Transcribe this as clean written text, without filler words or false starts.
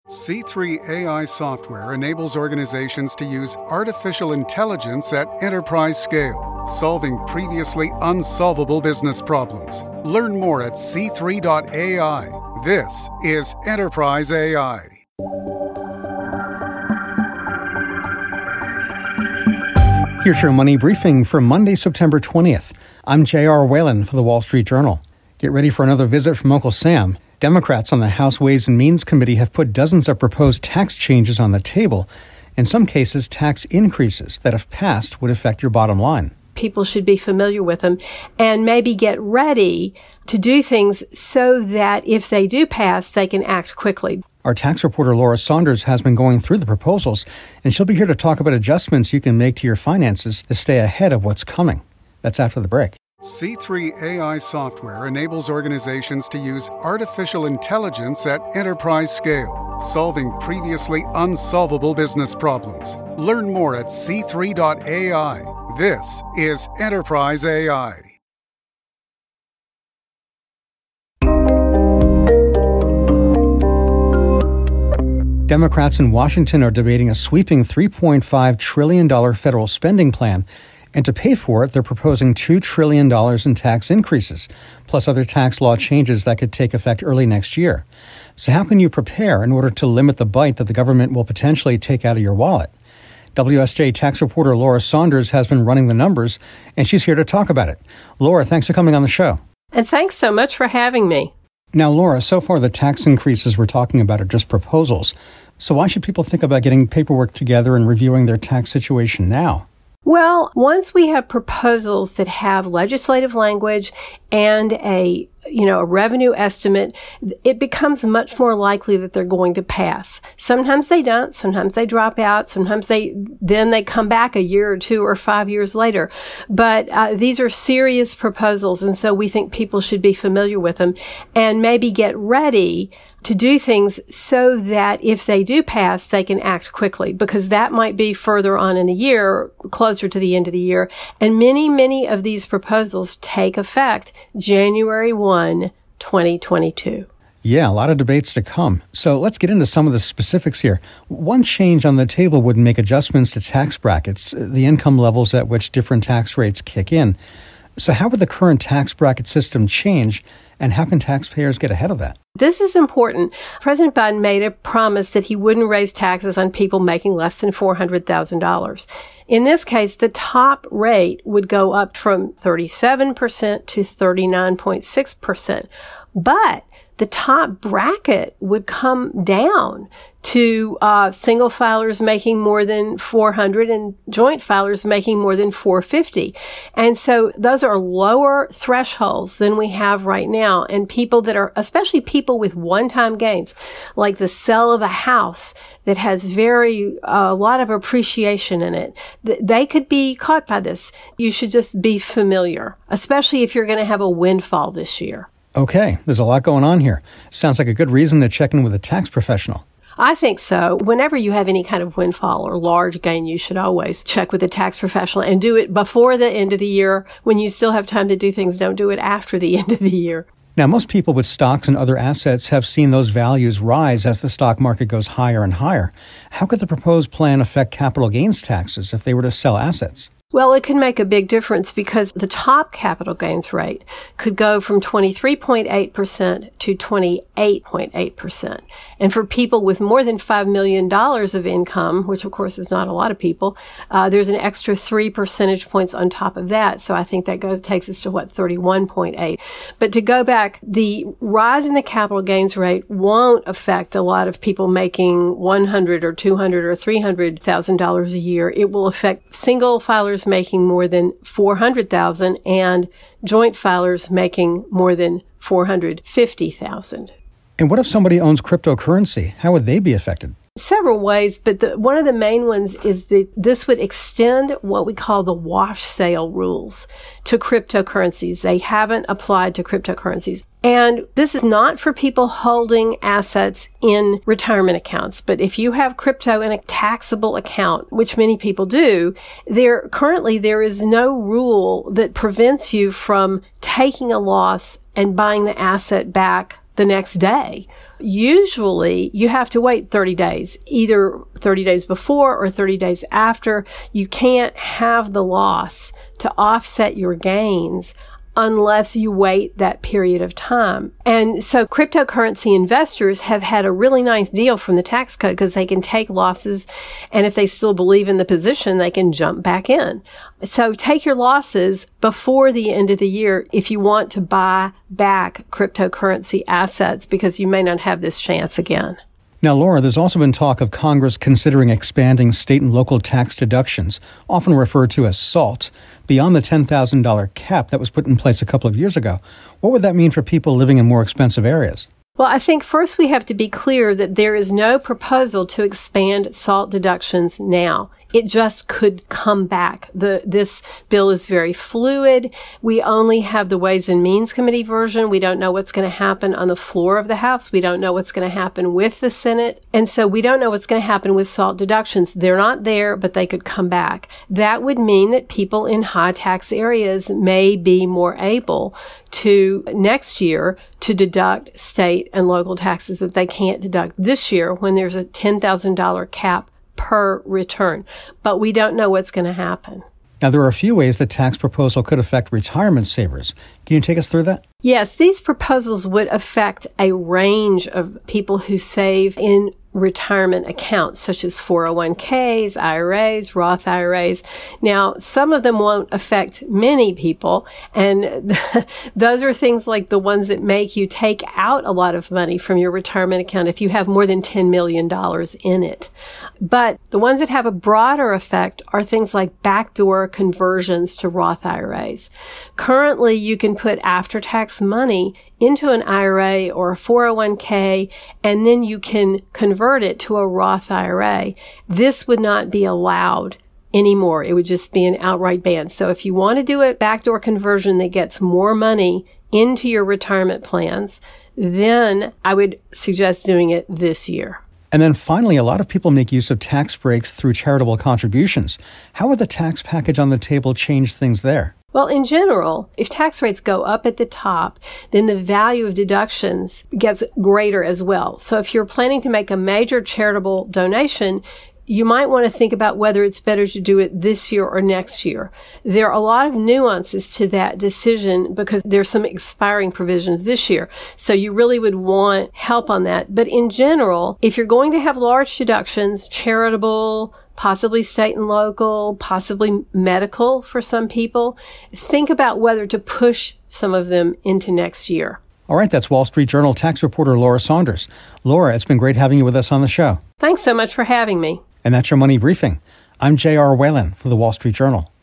C3 AI software enables organizations to use artificial intelligence at enterprise scale, solving previously unsolvable business problems. Learn more at c3.ai. This is Enterprise AI. Here's your money briefing for Monday, September 20th. I'm J.R. Whalen for the Wall Street Journal. Get ready for another visit from Uncle Sam. Democrats on the House Ways and Means Committee have put dozens of proposed tax changes on the table. In some cases, tax increases that, if passed, would affect your bottom line. People should be familiar with them and maybe get ready to do things so that if they do pass, they can act quickly. Our tax reporter Laura Saunders has been going through the proposals, and she'll be here to talk about adjustments you can make to your finances to stay ahead of what's coming. That's after the break. C3 AI software enables organizations to use artificial intelligence at enterprise scale, solving previously unsolvable business problems. Learn more at c3.ai. This is Enterprise AI. Democrats in Washington are debating a sweeping $3.5 trillion federal spending plan. And to pay for it, they're proposing $2 trillion in tax increases, plus other tax law changes that could take effect early next year. So how can you prepare in order to limit the bite that the government will potentially take out of your wallet? WSJ tax reporter Laura Saunders has been running the numbers, and she's here to talk about it. Laura, thanks for coming on the show. And thanks so much for having me. Now, Laura, so far the tax increases we're talking about are just proposals. So why should people think about getting paperwork together and reviewing their tax situation now? Well, once we have proposals that have legislative language and a revenue estimate, it becomes much more likely that they're going to pass. Sometimes they don't. Sometimes they drop out. Sometimes they come back a year or 2 or 5 years later. But these are serious proposals, and so we think people should be familiar with them and maybe get ready to do things so that if they do pass, they can act quickly, because that might be further on in the year, closer to the end of the year. And many of these proposals take effect January 1, 2022. Yeah, a lot of debates to come. So let's get into some of the specifics here. One change on the table would make adjustments to tax brackets, the income levels at which different tax rates kick in. So how would the current tax bracket system change, and how can taxpayers get ahead of that? This is important. President Biden made a promise that he wouldn't raise taxes on people making less than $400,000. In this case, the top rate would go up from 37% to 39.6%. But the top bracket would come down to single filers making more than $400 and joint filers making more than $450. And so those are lower thresholds than we have right now. And people that are, especially people with one-time gains, like the sale of a house that has a lot of appreciation in it, they could be caught by this. You should just be familiar, especially if you're going to have a windfall this year. Okay, there's a lot going on here. Sounds like a good reason to check in with a tax professional. I think so. Whenever you have any kind of windfall or large gain, you should always check with a tax professional and do it before the end of the year. When you still have time to do things, don't do it after the end of the year. Now, most people with stocks and other assets have seen those values rise as the stock market goes higher and higher. How could the proposed plan affect capital gains taxes if they were to sell assets? Well, it can make a big difference because the top capital gains rate could go from 23.8% to 28.8%. And for people with more than $5 million of income, which of course is not a lot of people, there's an extra 3 percentage points on top of that. So I think that takes us to 31.8. But to go back, the rise in the capital gains rate won't affect a lot of people making $100 or $200 or $300,000 a year. It will affect single filers making more than $400,000 and joint filers making more than $450,000. And what if somebody owns cryptocurrency? How would they be affected? Several ways, but one of the main ones is that this would extend what we call the wash sale rules to cryptocurrencies. They haven't applied to cryptocurrencies. And this is not for people holding assets in retirement accounts. But if you have crypto in a taxable account, which many people do, there is no rule that prevents you from taking a loss and buying the asset back the next day. Usually you have to wait 30 days, either 30 days before or 30 days after. You can't have the loss to offset your gains unless you wait that period of time. And so cryptocurrency investors have had a really nice deal from the tax code because they can take losses, and if they still believe in the position, they can jump back in. So take your losses before the end of the year if you want to buy back cryptocurrency assets, because you may not have this chance again. Now, Laura, there's also been talk of Congress considering expanding state and local tax deductions, often referred to as SALT, beyond the $10,000 cap that was put in place a couple of years ago. What would that mean for people living in more expensive areas? Well, I think first we have to be clear that there is no proposal to expand SALT deductions now. It just could come back. This bill is very fluid. We only have the Ways and Means Committee version. We don't know what's going to happen on the floor of the House. We don't know what's going to happen with the Senate. And so we don't know what's going to happen with SALT deductions. They're not there, but they could come back. That would mean that people in high tax areas may be more able to next year to deduct state and local taxes that they can't deduct this year when there's a $10,000 cap per return. But we don't know what's going to happen. Now, there are a few ways the tax proposal could affect retirement savers. Can you take us through that? Yes, these proposals would affect a range of people who save in retirement accounts, such as 401ks, IRAs, Roth IRAs. Now, some of them won't affect many people, and those are things like the ones that make you take out a lot of money from your retirement account if you have more than $10 million in it. But the ones that have a broader effect are things like backdoor conversions to Roth IRAs. Currently, you can put after-tax money into an IRA or a 401k, and then you can convert it to a Roth IRA. This would not be allowed anymore. It would just be an outright ban. So if you want to do a backdoor conversion that gets more money into your retirement plans, then I would suggest doing it this year. And then finally, a lot of people make use of tax breaks through charitable contributions. How would the tax package on the table change things there? Well, in general, if tax rates go up at the top, then the value of deductions gets greater as well. So if you're planning to make a major charitable donation, you might want to think about whether it's better to do it this year or next year. There are a lot of nuances to that decision because there's some expiring provisions this year. So you really would want help on that. But in general, if you're going to have large deductions, charitable, possibly state and local, possibly medical for some people, think about whether to push some of them into next year. All right, that's Wall Street Journal tax reporter Laura Saunders. Laura, it's been great having you with us on the show. Thanks so much for having me. And that's your Money Briefing. I'm J.R. Whalen for the Wall Street Journal.